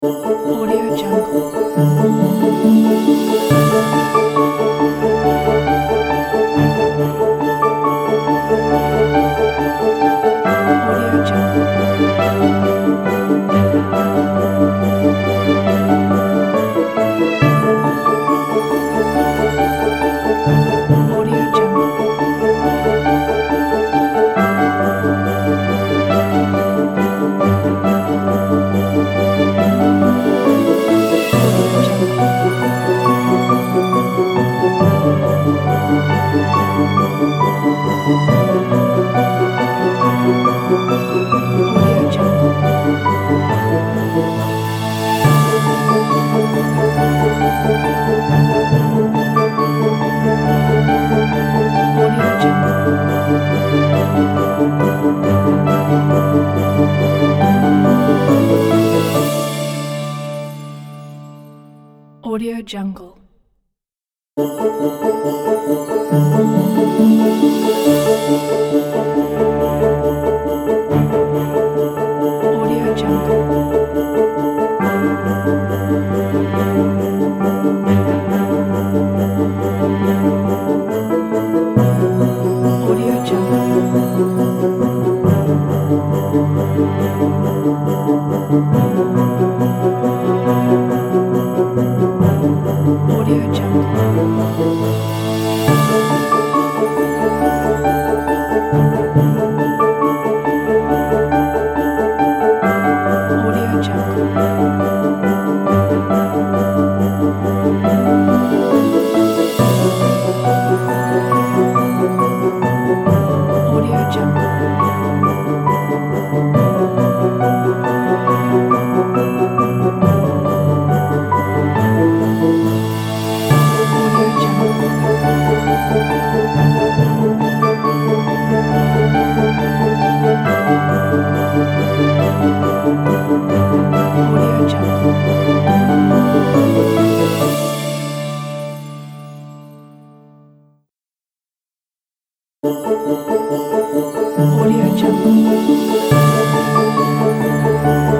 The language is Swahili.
Audio Jungle. Audio Jungle. Audio Jungle. Audio Jungle. Audio Jungle. Audio Jungle. Audio Jungle. Audio Jungle. Audio Jungle. Audio Jungle. Audio Jungle. Audio Jungle. Audio Jungle. Audio Jungle. Audio Jungle.